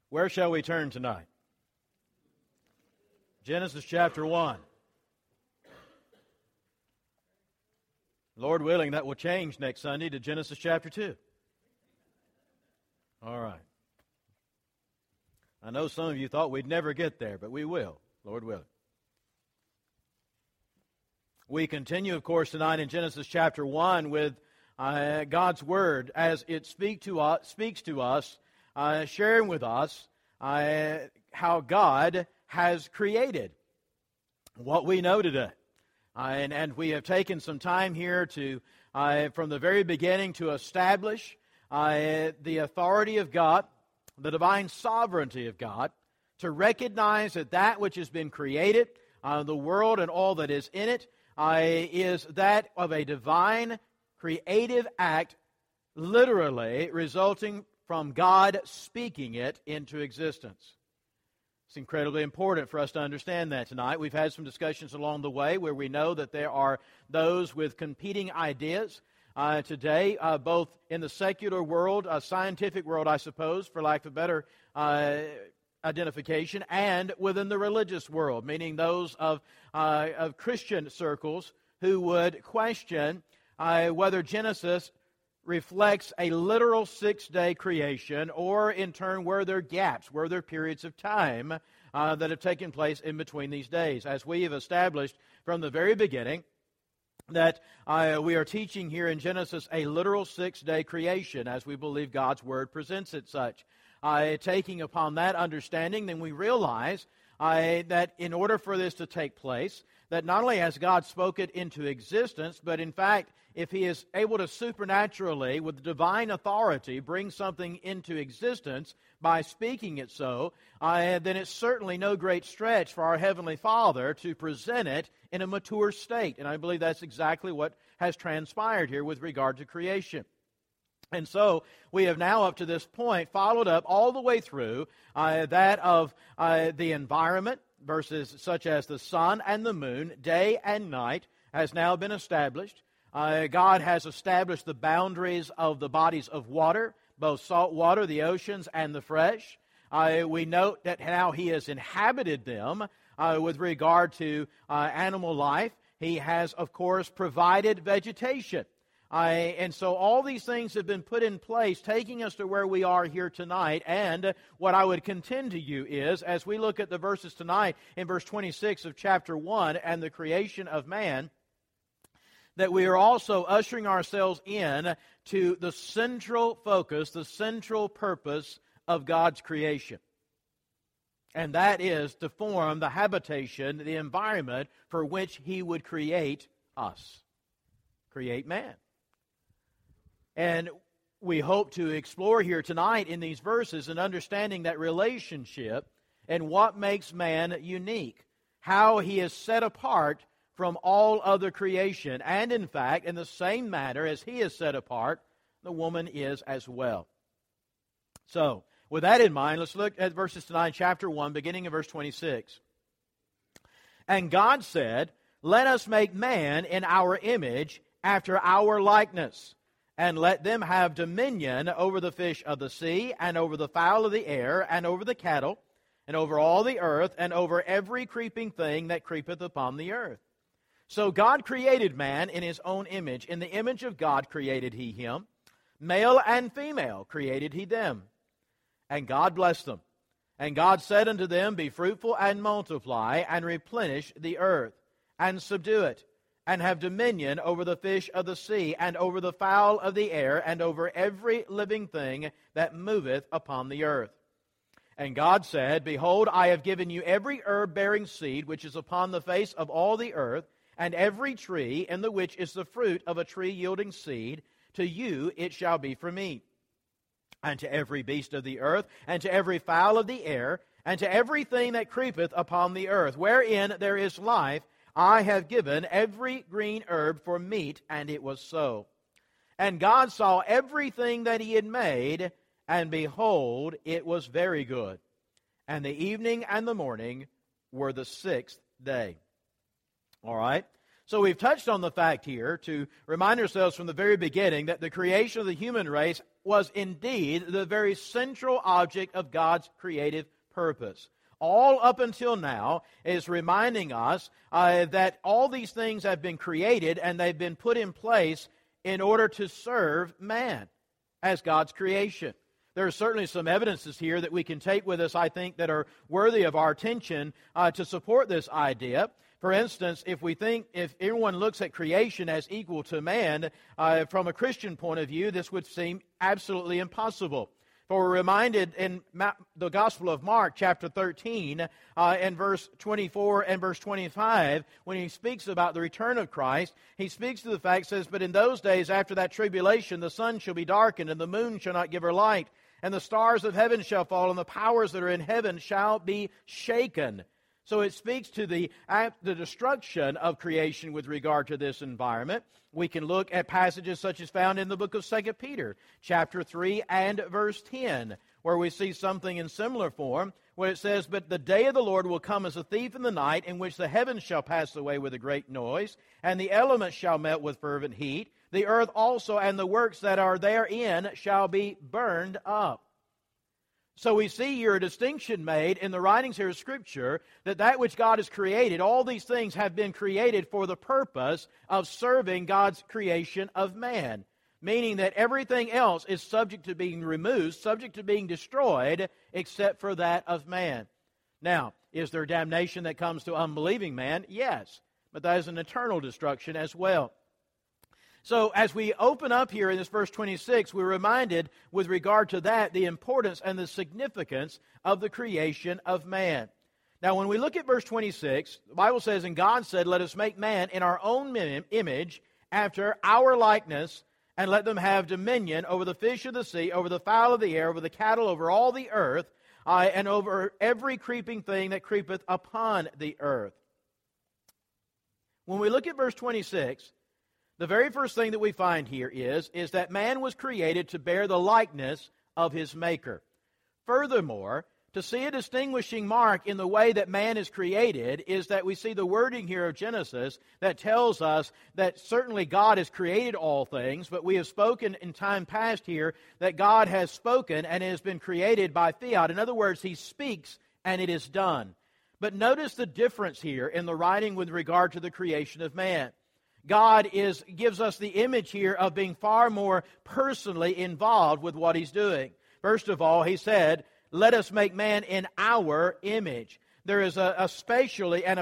Where shall we turn tonight? Genesis chapter 1. Lord willing, that will change next Sunday to Genesis chapter 2. All right. I know some of you thought we'd never get there, but we will, Lord willing. We continue, of course, tonight in Genesis chapter 1 with God's Word as it speaks to us, sharing with us how God has created what we know today. And we have taken some time here to, from the very beginning, to establish the authority of God, the divine sovereignty of God, to recognize that that which has been created, the world and all that is in it, is that of a divine creative act, literally resulting from God speaking it into existence. It's incredibly important for us to understand that tonight. We've had some discussions along the way where we know that there are those with competing ideas today, both in the secular world, scientific world, I suppose, for lack of a better identification, and within the religious world, meaning those of Christian circles who would question whether Genesis reflects a literal six-day creation, or in turn, were there gaps, were there periods of time that have taken place in between these days. As we have established from the very beginning, that we are teaching here in Genesis a literal six-day creation, as we believe God's Word presents it such. Taking upon that understanding, then we realize that in order for this to take place, that not only has God spoken it into existence, but in fact, if He is able to supernaturally, with divine authority, bring something into existence by speaking it so, then it's certainly no great stretch for our Heavenly Father to present it in a mature state. And I believe that's exactly what has transpired here with regard to creation. And so we have now, up to this point, followed up all the way through that of the environment, verses such as the sun and the moon, day and night, has now been established. God has established the boundaries of the bodies of water, both salt water, the oceans, and the fresh. We note that how He has inhabited them with regard to animal life. He has, of course, provided vegetation. And so all these things have been put in place, taking us to where we are here tonight. And what I would contend to you is, as we look at the verses tonight in verse 26 of chapter 1 and the creation of man, that we are also ushering ourselves in to the central focus, the central purpose of God's creation. And that is to form the habitation, the environment for which He would create us, create man. And we hope to explore here tonight in these verses an understanding that relationship and what makes man unique, how he is set apart from all other creation. And in fact, in the same manner as he is set apart, the woman is as well. So, with that in mind, let's look at verses tonight, chapter 1, beginning in verse 26. And God said, "Let us make man in our image, after our likeness, and let them have dominion over the fish of the sea, and over the fowl of the air, and over the cattle, and over all the earth, and over every creeping thing that creepeth upon the earth." So God created man in His own image. In the image of God created He him. Male and female created He them. And God blessed them. And God said unto them, "Be fruitful and multiply, and replenish the earth, and subdue it, and have dominion over the fish of the sea, and over the fowl of the air, and over every living thing that moveth upon the earth." And God said, "Behold, I have given you every herb bearing seed which is upon the face of all the earth, and every tree in the which is the fruit of a tree yielding seed, to you it shall be for meat. And to every beast of the earth, and to every fowl of the air, and to everything that creepeth upon the earth, wherein there is life, I have given every green herb for meat," and it was so. And God saw everything that He had made, and behold, it was very good. And the evening and the morning were the sixth day. All right? So we've touched on the fact here to remind ourselves from the very beginning that the creation of the human race was indeed the very central object of God's creative purpose. All up until now is reminding us that all these things have been created and they've been put in place in order to serve man as God's creation. There are certainly some evidences here that we can take with us, I think, that are worthy of our attention to support this idea. For instance, if everyone looks at creation as equal to man, from a Christian point of view, this would seem absolutely impossible. For we're reminded in the Gospel of Mark, chapter 13, and verse 24 and verse 25, when he speaks about the return of Christ, he speaks to the fact, says, "But in those days after that tribulation, the sun shall be darkened, and the moon shall not give her light, and the stars of heaven shall fall, and the powers that are in heaven shall be shaken." So it speaks to the destruction of creation with regard to this environment. We can look at passages such as found in the book of 2 Peter, chapter 3 and verse 10, where we see something in similar form, where it says, "But the day of the Lord will come as a thief in the night, in which the heavens shall pass away with a great noise, and the elements shall melt with fervent heat. The earth also and the works that are therein shall be burned up." So we see here a distinction made in the writings here of Scripture that which God has created, all these things have been created for the purpose of serving God's creation of man. Meaning that everything else is subject to being removed, subject to being destroyed, except for that of man. Now, is there damnation that comes to unbelieving man? Yes. But that is an eternal destruction as well. So as we open up here in this verse 26, we're reminded with regard to that, the importance and the significance of the creation of man. Now when we look at verse 26, the Bible says, "And God said, Let us make man in our own image, after our likeness, and let them have dominion over the fish of the sea, over the fowl of the air, over the cattle, over all the earth, and over every creeping thing that creepeth upon the earth." When we look at verse 26, the very first thing that we find here is that man was created to bear the likeness of his Maker. Furthermore, to see a distinguishing mark in the way that man is created is that we see the wording here of Genesis that tells us that certainly God has created all things, but we have spoken in time past here that God has spoken and it has been created by fiat. In other words, He speaks and it is done. But notice the difference here in the writing with regard to the creation of man. God gives us the image here of being far more personally involved with what He's doing. First of all, He said, "Let us make man in our image." There is a spatially and a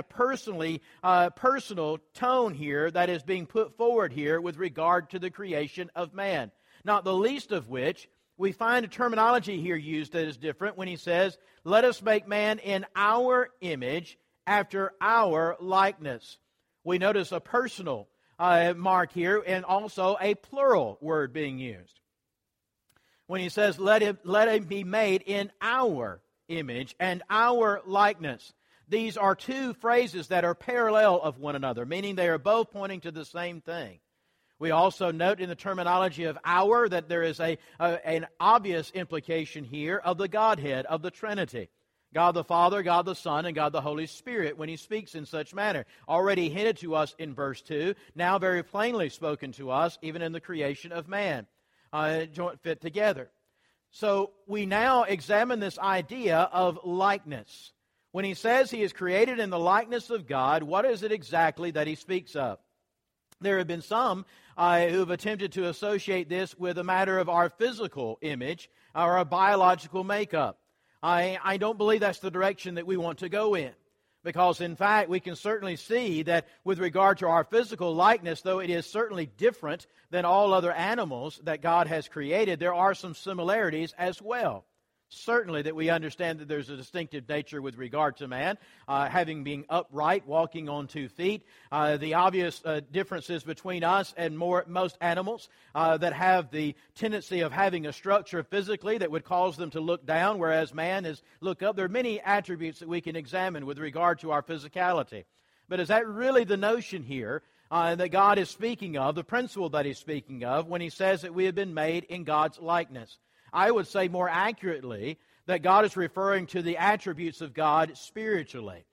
personal tone here that is being put forward here with regard to the creation of man. Not the least of which, we find a terminology here used that is different when He says, "Let us make man in our image, after our likeness." We notice a personal mark here and also a plural word being used. When He says, let him be made in our image and our likeness. These are two phrases that are parallel of one another, meaning they are both pointing to the same thing. We also note in the terminology of our that there is an obvious implication here of the Godhead, of the Trinity. God the Father, God the Son, and God the Holy Spirit when He speaks in such manner. Already hinted to us in verse 2, now very plainly spoken to us even in the creation of man. Joint fit together. So we now examine this idea of likeness. When He says He is created in the likeness of God, what is it exactly that He speaks of? There have been some who have attempted to associate this with a matter of our physical image or our biological makeup. I don't believe that's the direction that we want to go in. Because, in fact, we can certainly see that with regard to our physical likeness, though it is certainly different than all other animals that God has created, there are some similarities as well. Certainly that we understand that there's a distinctive nature with regard to man, having been upright, walking on 2 feet. The obvious differences between us and most animals that have the tendency of having a structure physically that would cause them to look down, whereas man is look up. There are many attributes that we can examine with regard to our physicality. But is that really the notion here that God is speaking of, the principle that He's speaking of, when He says that we have been made in God's likeness? I would say more accurately that God is referring to the attributes of God spiritually.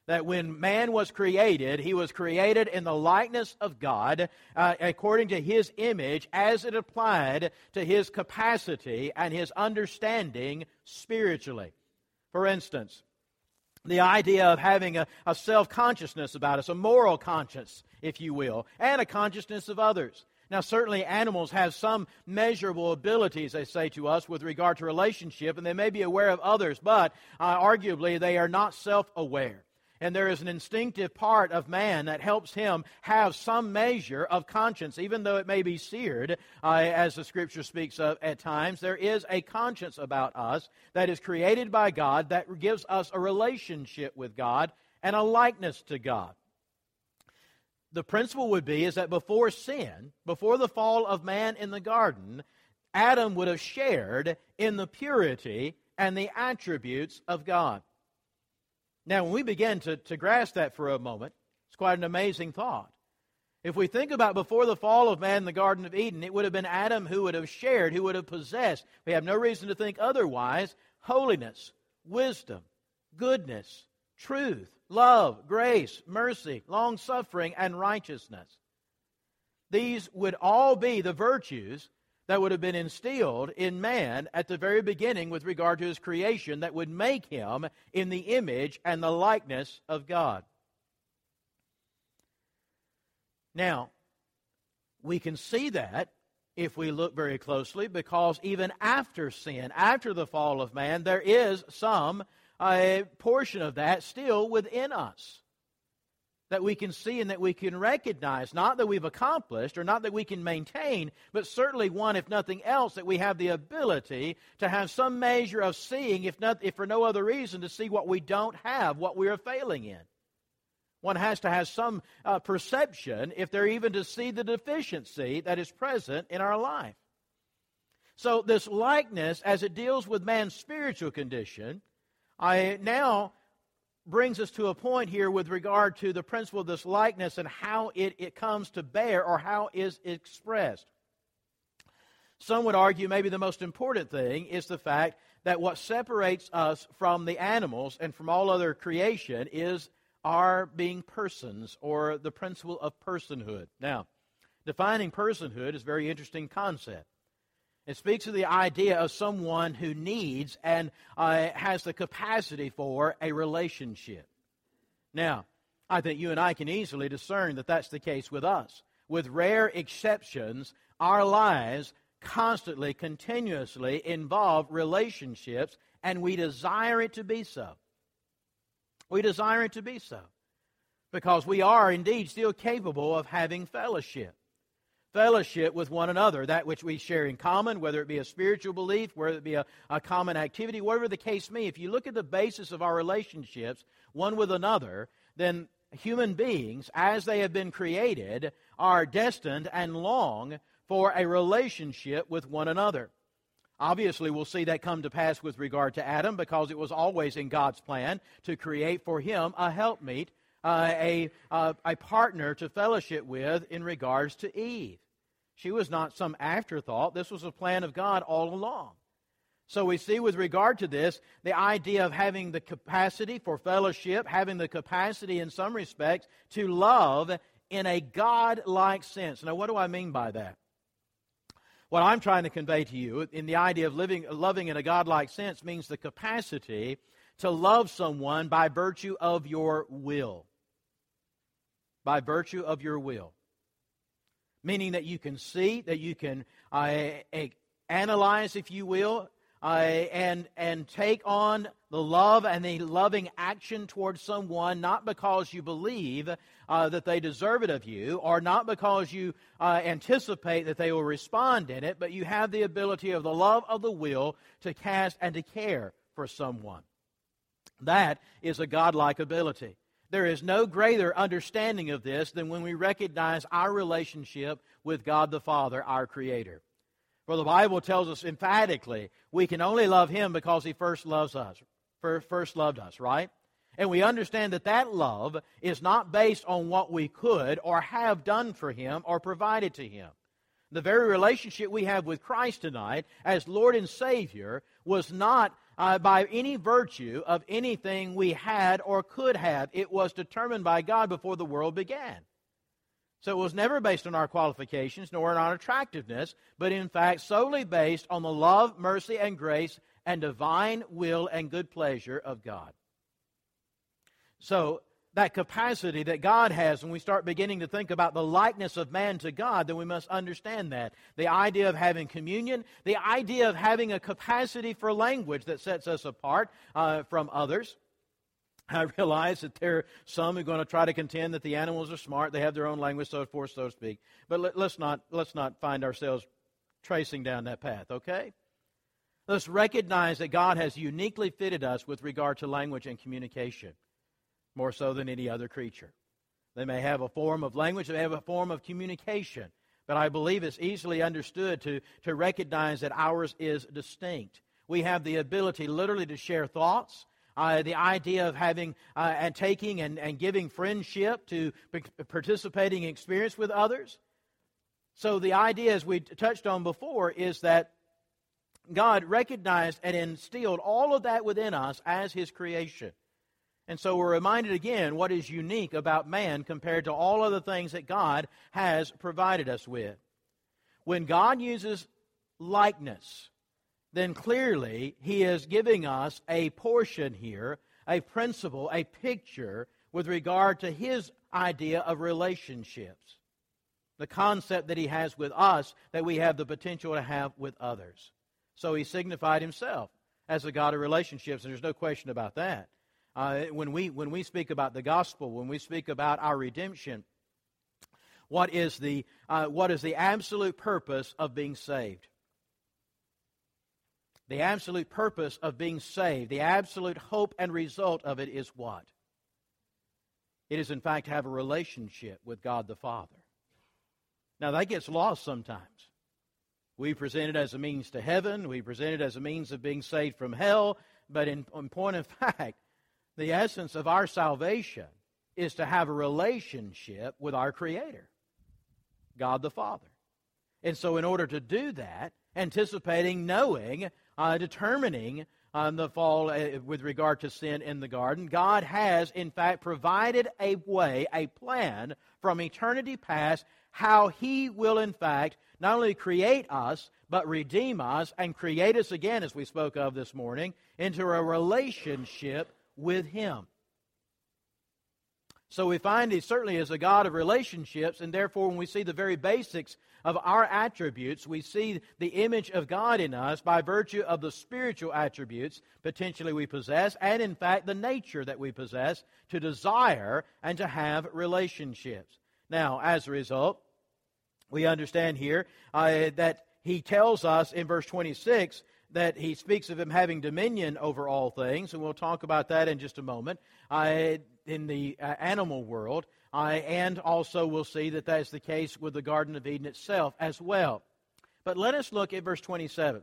that when man was created, he was created in the likeness of God, according to his image, as it applied to his capacity and his understanding spiritually. For instance, the idea of having a self-consciousness about us, a moral conscience, if you will, and a consciousness of others. Now, certainly animals have some measurable abilities, they say to us, with regard to relationship, and they may be aware of others, but arguably they are not self-aware. And there is an instinctive part of man that helps him have some measure of conscience, even though it may be seared, as the Scripture speaks of at times. There is a conscience about us that is created by God that gives us a relationship with God and a likeness to God. The principle would be is that before sin, before the fall of man in the garden, Adam would have shared in the purity and the attributes of God. Now, when we begin to grasp that for a moment, it's quite an amazing thought. If we think about before the fall of man in the Garden of Eden, it would have been Adam who would have shared, who would have possessed, we have no reason to think otherwise, holiness, wisdom, goodness, truth, love, grace, mercy, long-suffering, and righteousness. These would all be the virtues that would have been instilled in man at the very beginning with regard to his creation that would make him in the image and the likeness of God. Now, we can see that if we look very closely, because even after sin, after the fall of man, there is some portion of that still within us that we can see and that we can recognize, not that we've accomplished or not that we can maintain, but certainly one, if nothing else, that we have the ability to have some measure of seeing, if for no other reason, to see what we don't have, what we are failing in. One has to have some perception, if they're even to see the deficiency that is present in our life. So this likeness, as it deals with man's spiritual condition, now brings us to a point here with regard to the principle of this likeness and how it comes to bear or how is it expressed. Some would argue maybe the most important thing is the fact that what separates us from the animals and from all other creation is our being persons, or the principle of personhood. Now, defining personhood is a very interesting concept. It speaks of the idea of someone who needs and has the capacity for a relationship. Now, I think you and I can easily discern that that's the case with us. With rare exceptions, our lives constantly, continuously involve relationships, and we desire it to be so. We desire it to be so because we are indeed still capable of having fellowship. Fellowship with one another, that which we share in common, whether it be a spiritual belief, whether it be a common activity, whatever the case may be. If you look at the basis of our relationships, one with another, then human beings, as they have been created, are destined and long for a relationship with one another. Obviously, we'll see that come to pass with regard to Adam, because it was always in God's plan to create for him a helpmeet, a partner to fellowship with in regards to Eve. She was not some afterthought. This was a plan of God all along. So we see with regard to this, the idea of having the capacity for fellowship, having the capacity in some respects to love in a God-like sense. Now, what do I mean by that? What I'm trying to convey to you in the idea of loving in a God-like sense means the capacity to love someone by virtue of your will. By virtue of your will. Meaning that you can see, that you can analyze, if you will, and take on the love and the loving action towards someone, not because you believe that they deserve it of you, or not because you anticipate that they will respond in it, but you have the ability of the love of the will to cast and to care for someone. That is a godlike ability. There is no greater understanding of this than when we recognize our relationship with God the Father, our Creator. For the Bible tells us emphatically, we can only love Him because He first loved us, right? And we understand that that love is not based on what we could or have done for Him or provided to Him. The very relationship we have with Christ tonight as Lord and Savior was not by any virtue of anything we had or could have. It was determined by God before the world began. So it was never based on our qualifications nor on our attractiveness, but in fact solely based on the love, mercy, and grace and divine will and good pleasure of God. So that capacity that God has, when we start beginning to think about the likeness of man to God, then we must understand that. The idea of having communion, the idea of having a capacity for language that sets us apart from others. I realize that there are some who are going to try to contend that the animals are smart, they have their own language, so forth, so to speak. But let's not find ourselves tracing down that path, okay? Let's recognize that God has uniquely fitted us with regard to language and communication, more so than any other creature. They may have a form of language, they may have a form of communication, but I believe it's easily understood to recognize that ours is distinct. We have the ability literally to share thoughts, the idea of having and taking and giving friendship, to participating in experience with others. So the idea, as we touched on before, is that God recognized and instilled all of that within us as His creation. And so we're reminded again what is unique about man compared to all other things that God has provided us with. When God uses likeness, then clearly He is giving us a portion here, a principle, a picture with regard to His idea of relationships. The concept that He has with us that we have the potential to have with others. So He signified Himself as a God of relationships, and there's no question about that. When we speak about the gospel, when we speak about our redemption, what is the absolute purpose of being saved? The absolute purpose of being saved, the absolute hope and result of it is what? It is, in fact, to have a relationship with God the Father. Now, that gets lost sometimes. We present it as a means to heaven. We present it as a means of being saved from hell. But in point of fact, the essence of our salvation is to have a relationship with our Creator, God the Father. And so in order to do that, anticipating, knowing, determining the fall with regard to sin in the garden, God has, in fact, provided a way, a plan from eternity past, how He will, in fact, not only create us, but redeem us and create us again, as we spoke of this morning, into a relationship with Him. So we find He certainly is a God of relationships, and therefore when we see the very basics of our attributes, we see the image of God in us by virtue of the spiritual attributes potentially we possess, and in fact the nature that we possess to desire and to have relationships. Now, as a result, we understand here that He tells us in verse 26 that He speaks of Him having dominion over all things, and we'll talk about that in just a moment, in the animal world, and also we'll see that that is the case with the Garden of Eden itself as well. But let us look at verse 27.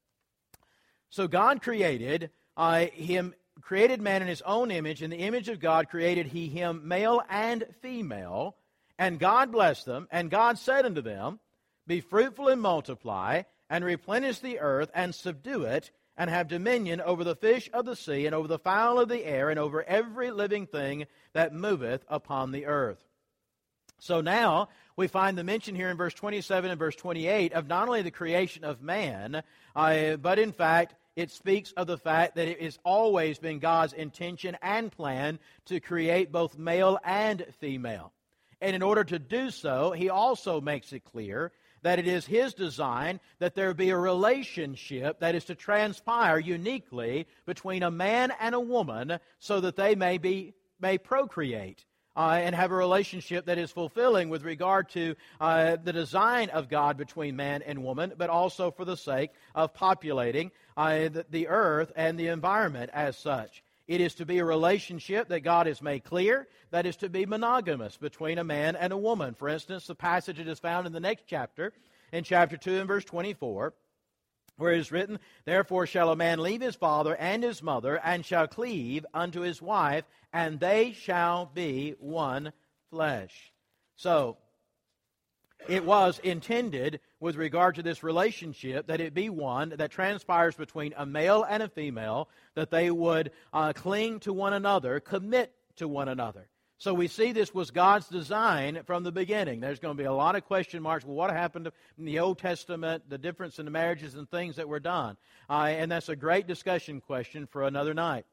So God created created man in His own image. In the image of God created He him, male and female. And God blessed them, and God said unto them, Be fruitful and multiply, and replenish the earth, and subdue it, and have dominion over the fish of the sea, and over the fowl of the air, and over every living thing that moveth upon the earth. So now we find the mention here in verse 27 and verse 28 of not only the creation of man, but in fact it speaks of the fact that it has always been God's intention and plan to create both male and female. And in order to do so, He also makes it clear that it is His design that there be a relationship that is to transpire uniquely between a man and a woman so that they may procreate and have a relationship that is fulfilling with regard to the design of God between man and woman, but also for the sake of populating the earth and the environment as such. It is to be a relationship that God has made clear, that is to be monogamous between a man and a woman. For instance, the passage that is found in the next chapter, in chapter 2 and verse 24, where it is written, Therefore shall a man leave his father and his mother, and shall cleave unto his wife, and they shall be one flesh. So, it was intended with regard to this relationship, that it be one that transpires between a male and a female, that they would cling to one another, commit to one another. So we see this was God's design from the beginning. There's going to be a lot of question marks. Well, what happened in the Old Testament, the difference in the marriages and things that were done? And that's a great discussion question for another night.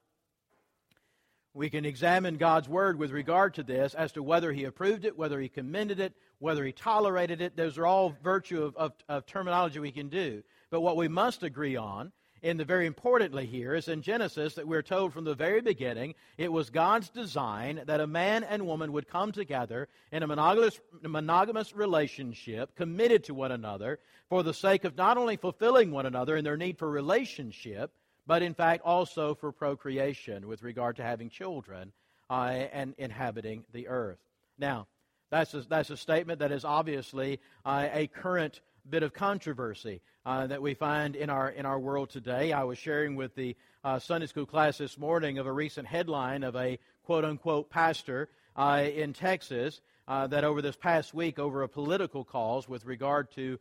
We can examine God's Word with regard to this as to whether He approved it, whether He commended it, whether He tolerated it. Those are all virtue of terminology we can do. But what we must agree on, and the very importantly here, is in Genesis that we're told from the very beginning it was God's design that a man and woman would come together in a monogamous relationship, committed to one another, for the sake of not only fulfilling one another in their need for relationship, but in fact also for procreation with regard to having children and inhabiting the earth. Now, that's a statement that is obviously a current bit of controversy that we find in our world today. I was sharing with the Sunday school class this morning of a recent headline of a quote-unquote pastor in Texas that over this past week, over a political cause with regard to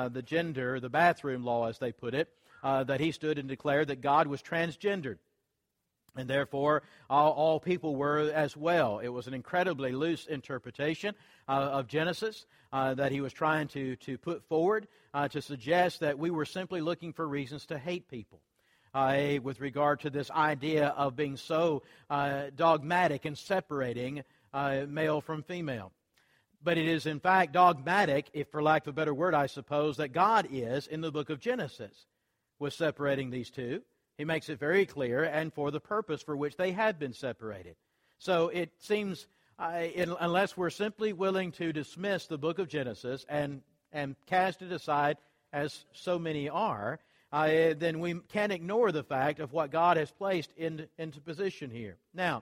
the bathroom law, as they put it, that he stood and declared that God was transgendered. And therefore, all people were as well. It was an incredibly loose interpretation of Genesis that he was trying to put forward to suggest that we were simply looking for reasons to hate people with regard to this idea of being so dogmatic and separating male from female. But it is in fact dogmatic, if for lack of a better word, I suppose, that God is in the book of Genesis with separating these two. He makes it very clear, and for the purpose for which they have been separated. So it seems, unless we're simply willing to dismiss the book of Genesis and cast it aside, as so many are, then we can't ignore the fact of what God has placed into position here. Now,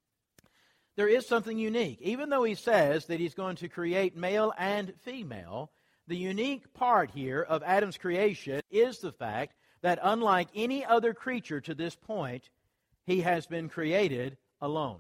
there is something unique. Even though He says that He's going to create male and female, the unique part here of Adam's creation is the fact that unlike any other creature to this point, he has been created alone.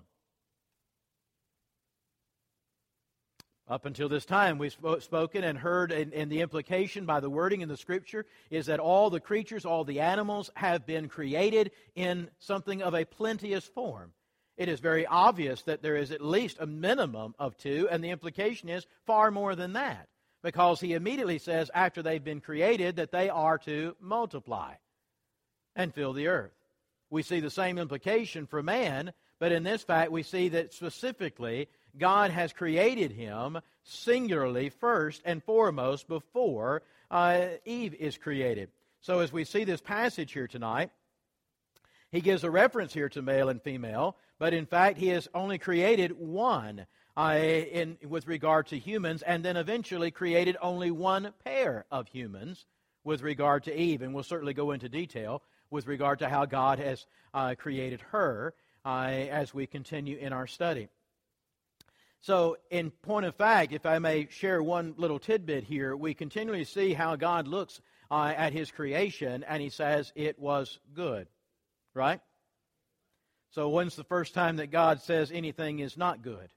Up until this time, we've spoken and heard, and the implication by the wording in the Scripture is that all the creatures, all the animals have been created in something of a plenteous form. It is very obvious that there is at least a minimum of two, and the implication is far more than that. Because He immediately says, after they've been created, that they are to multiply and fill the earth. We see the same implication for man, but in this fact we see that specifically God has created him singularly first and foremost before Eve is created. So as we see this passage here tonight, He gives a reference here to male and female, but in fact He has only created one with regard to humans, and then eventually created only one pair of humans with regard to Eve. And we'll certainly go into detail with regard to how God has created her as we continue in our study. So, in point of fact, if I may share one little tidbit here, we continually see how God looks at His creation, and He says it was good. Right? So when's the first time that God says anything is not good?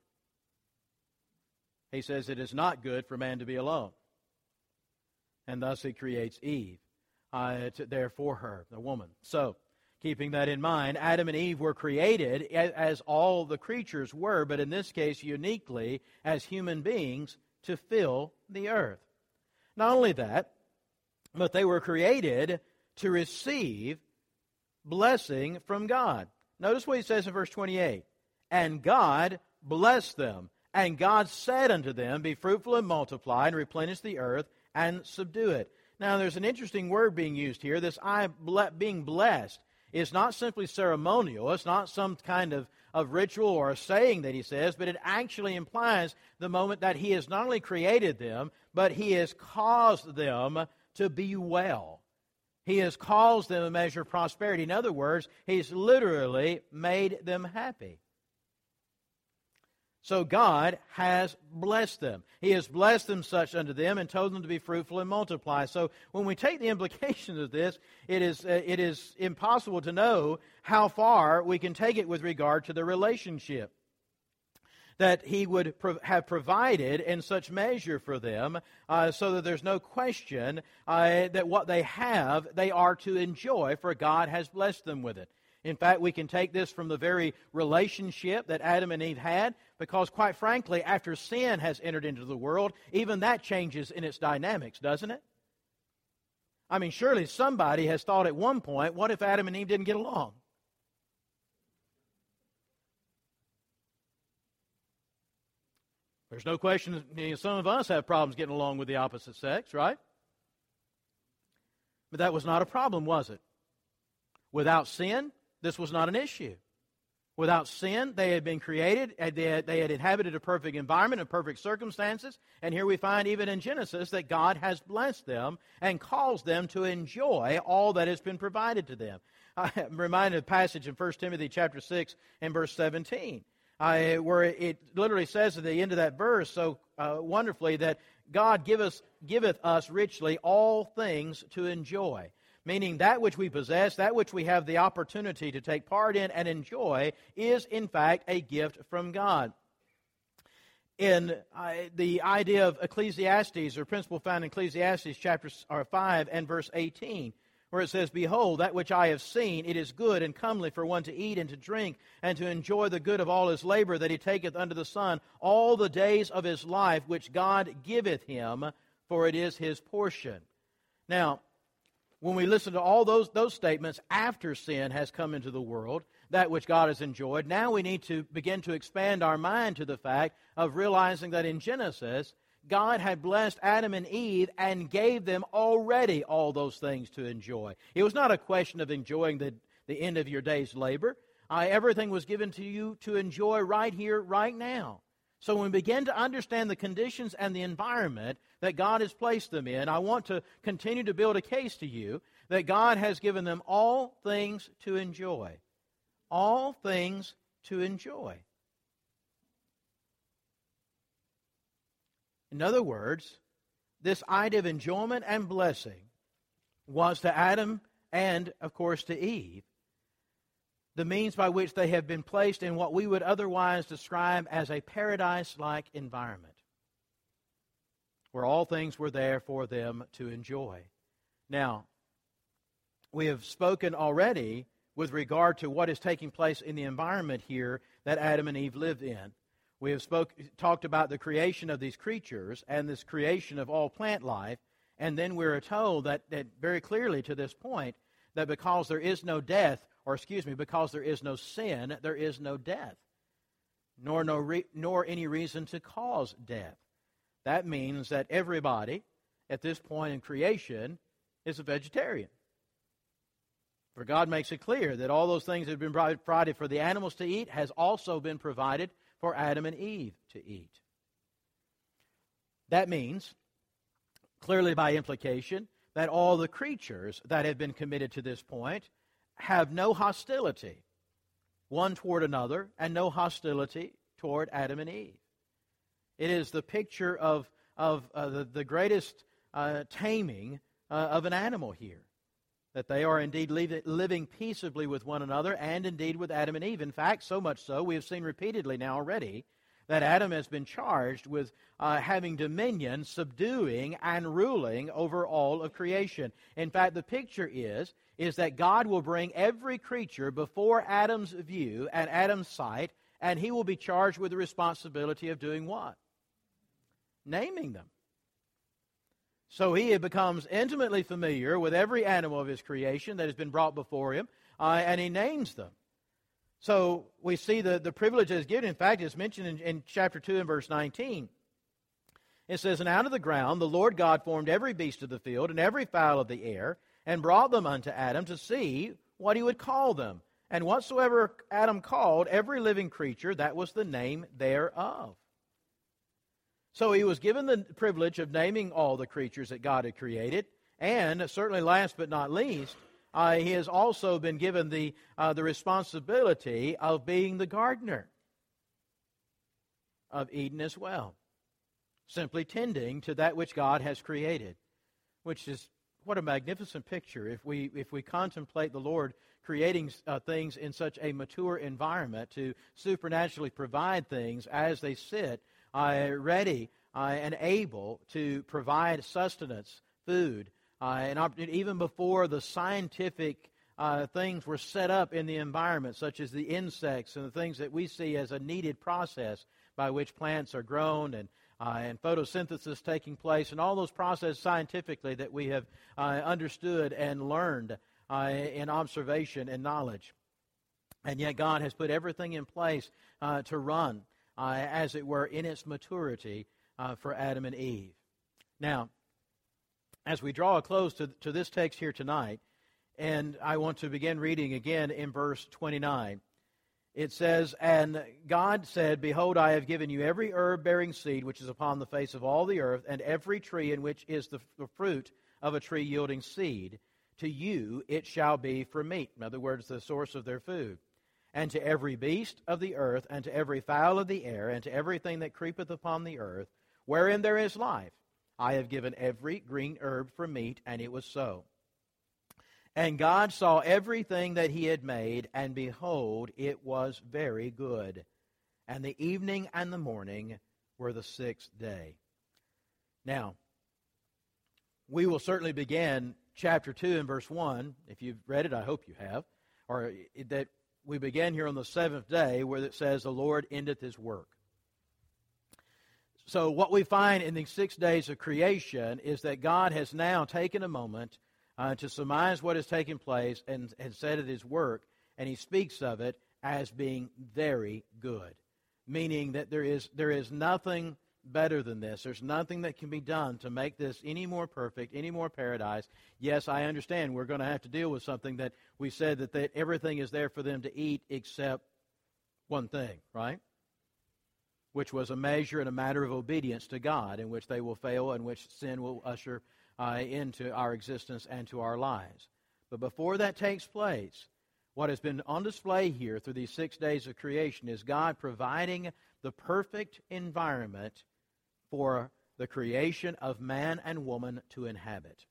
He says it is not good for man to be alone. And thus He creates Eve, there for her, the woman. So, keeping that in mind, Adam and Eve were created as all the creatures were, but in this case uniquely as human beings to fill the earth. Not only that, but they were created to receive blessing from God. Notice what He says in verse 28. And God blessed them. And God said unto them, be fruitful and multiply, and replenish the earth, and subdue it. Now, there's an interesting word being used here. This being blessed is not simply ceremonial. It's not some kind of ritual or a saying that He says, but it actually implies the moment that He has not only created them, but He has caused them to be well. He has caused them a measure of prosperity. In other words, He's literally made them happy. So God has blessed them. He has blessed them such unto them and told them to be fruitful and multiply. So when we take the implications of this, it is impossible to know how far we can take it with regard to the relationship. that He would have provided in such measure for them so that there's no question that what they have, they are to enjoy, for God has blessed them with it. In fact, we can take this from the very relationship that Adam and Eve had, because quite frankly, after sin has entered into the world, even that changes in its dynamics, doesn't it? I mean, surely somebody has thought at one point, what if Adam and Eve didn't get along? There's no question some of us have problems getting along with the opposite sex, right? But that was not a problem, was it? Without sin, this was not an issue. Without sin, they had been created, they had inhabited a perfect environment and perfect circumstances, and here we find even in Genesis that God has blessed them and calls them to enjoy all that has been provided to them. I'm reminded of a passage in 1 Timothy chapter 6 and verse 17. Where it literally says at the end of that verse so wonderfully that God giveth us richly all things to enjoy. Meaning that which we possess, that which we have the opportunity to take part in and enjoy is in fact a gift from God. In the idea of Ecclesiastes, or principle found in Ecclesiastes chapter 5 and verse 18, where it says, Behold, that which I have seen, it is good and comely for one to eat and to drink, and to enjoy the good of all his labor that he taketh under the sun, all the days of his life which God giveth him, for it is his portion. Now, when we listen to all those statements after sin has come into the world, that which God has enjoyed, now we need to begin to expand our mind to the fact of realizing that in Genesis, God had blessed Adam and Eve and gave them already all those things to enjoy. It was not a question of enjoying the end of your day's labor. Everything was given to you to enjoy right here, right now. So when we begin to understand the conditions and the environment that God has placed them in, I want to continue to build a case to you that God has given them all things to enjoy. All things to enjoy. In other words, this idea of enjoyment and blessing was to Adam and, of course, to Eve the means by which they have been placed in what we would otherwise describe as a paradise-like environment, where all things were there for them to enjoy. Now, we have spoken already with regard to what is taking place in the environment here that Adam and Eve lived in. We have talked about the creation of these creatures and this creation of all plant life, and then we're told that very clearly to this point that because there is no death, because there is no sin, there is no death, nor any reason to cause death. That means that everybody at this point in creation is a vegetarian. For God makes it clear that all those things that have been provided for the animals to eat has also been provided for Adam and Eve to eat. That means, clearly by implication, that all the creatures that have been committed to this point have no hostility one toward another and no hostility toward Adam and Eve. It is the picture of the greatest taming of an animal here, that they are indeed living peaceably with one another and indeed with Adam and Eve. In fact, so much so, we have seen repeatedly now already that Adam has been charged with having dominion, subduing, and ruling over all of creation. In fact, the picture is that God will bring every creature before Adam's view and Adam's sight, and he will be charged with the responsibility of doing what? Naming them. So he becomes intimately familiar with every animal of his creation that has been brought before him, and he names them. So we see the privilege that is given. In fact, it's mentioned in chapter 2 and verse 19. It says, And out of the ground the Lord God formed every beast of the field and every fowl of the air, and brought them unto Adam to see what he would call them. And whatsoever Adam called every living creature, that was the name thereof. So he was given the privilege of naming all the creatures that God had created, and certainly last but not least, he has also been given the responsibility of being the gardener of Eden as well, simply tending to that which God has created, which is what a magnificent picture if we contemplate the Lord creating things in such a mature environment to supernaturally provide things as they sit ready and able to provide sustenance, food, and opportunity, even before the scientific things were set up in the environment, such as the insects and the things that we see as a needed process by which plants are grown and photosynthesis taking place, and all those processes scientifically that we have understood and learned in observation and knowledge. And yet God has put everything in place to run, as it were, in its maturity for Adam and Eve. Now, as we draw a close to this text here tonight, and I want to begin reading again in verse 29. It says, "And God said, Behold, I have given you every herb bearing seed which is upon the face of all the earth, and every tree in which is the fruit of a tree yielding seed. To you it shall be for meat." In other words, the source of their food. "And to every beast of the earth, and to every fowl of the air, and to everything that creepeth upon the earth, wherein there is life, I have given every green herb for meat, and it was so. And God saw everything that he had made, and behold, it was very good. And the evening and the morning were the sixth day." Now, we will certainly begin chapter 2 and verse 1. If you've read it, I hope you have. Or that we begin here on the seventh day where it says, "The Lord endeth his work." So what we find in these 6 days of creation is that God has now taken a moment to surmise what has taken place and said it is work, and he speaks of it as being very good, meaning that there is nothing better than this. There's nothing that can be done to make this any more perfect, any more paradise. Yes, I understand we're going to have to deal with something that we said that everything is there for them to eat except one thing, right? Which was a measure and a matter of obedience to God, in which they will fail and which sin will usher into our existence and to our lives. But before that takes place, what has been on display here through these 6 days of creation is God providing the perfect environment for the creation of man and woman to inhabit.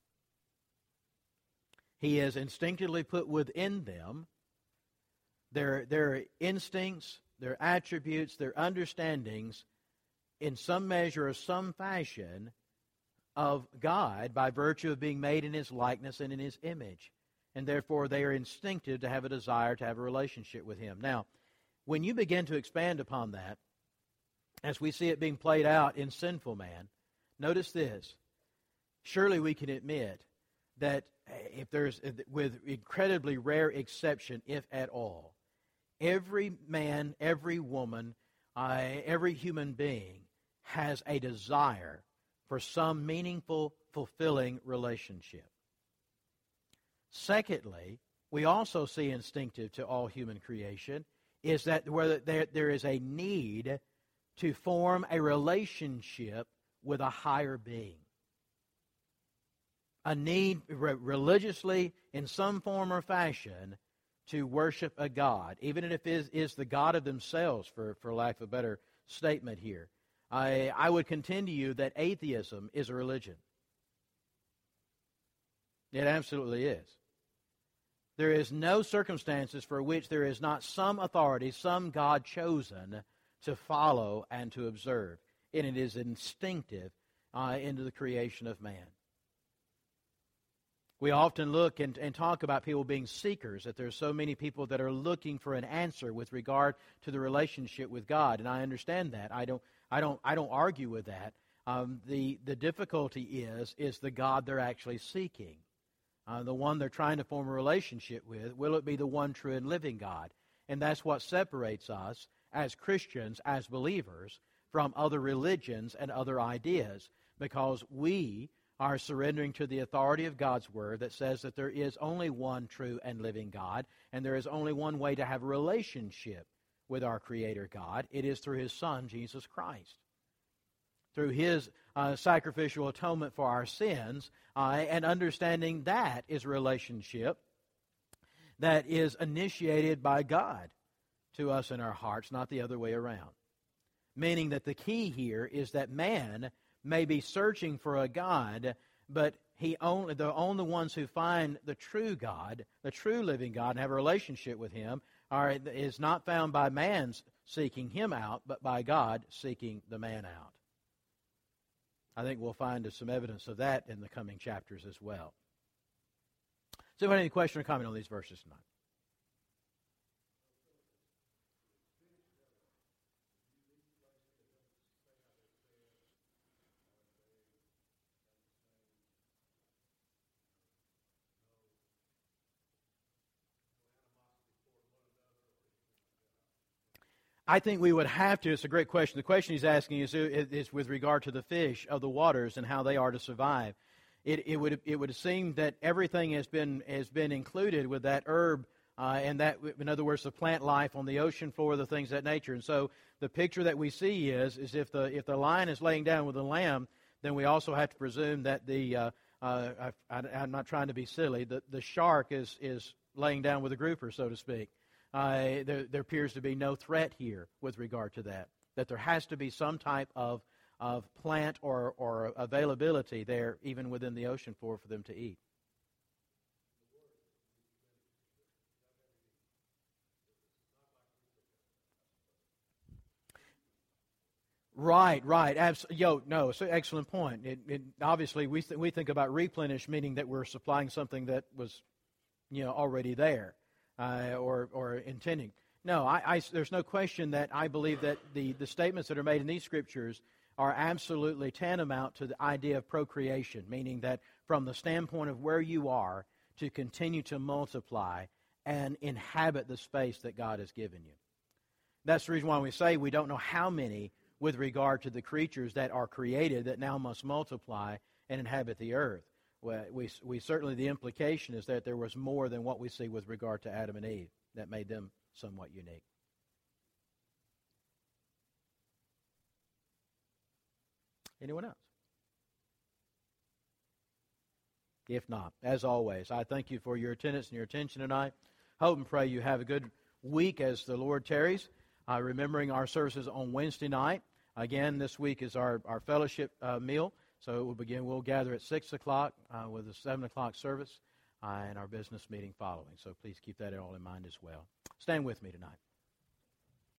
He has instinctively put within them their instincts, their attributes, their understandings, in some measure or some fashion, of God by virtue of being made in his likeness and in his image. And therefore they are instinctive to have a desire to have a relationship with him. Now, when you begin to expand upon that, as we see it being played out in sinful man, notice this. Surely we can admit that if there's, with incredibly rare exception, if at all, every man, every woman, every human being has a desire for some meaningful, fulfilling relationship. Secondly, we also see instinctive to all human creation is that where there is a need to form a relationship with a higher being. A need religiously, in some form or fashion, to worship a God, even if it is the God of themselves, for lack of a better statement here. I would contend to you that atheism is a religion. It absolutely is. There is no circumstances for which there is not some authority, some God chosen to follow and to observe. And it is instinctive into the creation of man. We often look and talk about people being seekers, that there's so many people that are looking for an answer with regard to the relationship with God. And I understand that. I don't argue with that. The difficulty is the God they're actually seeking. The one they're trying to form a relationship with. Will it be the one true and living God? And that's what separates us as Christians, as believers, from other religions and other ideas. Because we are surrendering to the authority of God's Word that says that there is only one true and living God, and there is only one way to have a relationship with our Creator God. It is through His Son, Jesus Christ. Through His sacrificial atonement for our sins, and understanding that is a relationship that is initiated by God to us in our hearts, not the other way around. Meaning that the key here is that man may be searching for a God, but the only ones who find the true God, the true living God, and have a relationship with Him is not found by man's seeking Him out, but by God seeking the man out. I think we'll find some evidence of that in the coming chapters as well. So, anyone have any question or comment on these verses tonight? I think we would have to. It's a great question. The question he's asking is with regard to the fish of the waters and how they are to survive. It would seem that everything has been included with that herb and that, in other words, the plant life on the ocean floor, the things of that nature. And so the picture that we see is if the lion is laying down with the lamb, then we also have to presume that I'm not trying to be silly. The shark is laying down with the grouper, so to speak. There appears to be no threat here with regard to that. That there has to be some type of plant or availability there, even within the ocean floor, for them to eat. Right. So excellent point. Obviously, we think about replenish, meaning that we're supplying something that was, already there. Or intending. No, there's no question that I believe that the statements that are made in these scriptures are absolutely tantamount to the idea of procreation, meaning that from the standpoint of where you are, to continue to multiply and inhabit the space that God has given you. That's the reason why we say we don't know how many with regard to the creatures that are created that now must multiply and inhabit the earth. Well, we certainly, the implication is that there was more than what we see with regard to Adam and Eve that made them somewhat unique. Anyone else? If not, as always, I thank you for your attendance and your attention tonight. Hope and pray you have a good week as the Lord tarries. Remembering our services on Wednesday night. Again, this week is our fellowship meal. So we'll gather at 6 o'clock with a 7 o'clock service and our business meeting following. So please keep that all in mind as well. Stand with me tonight.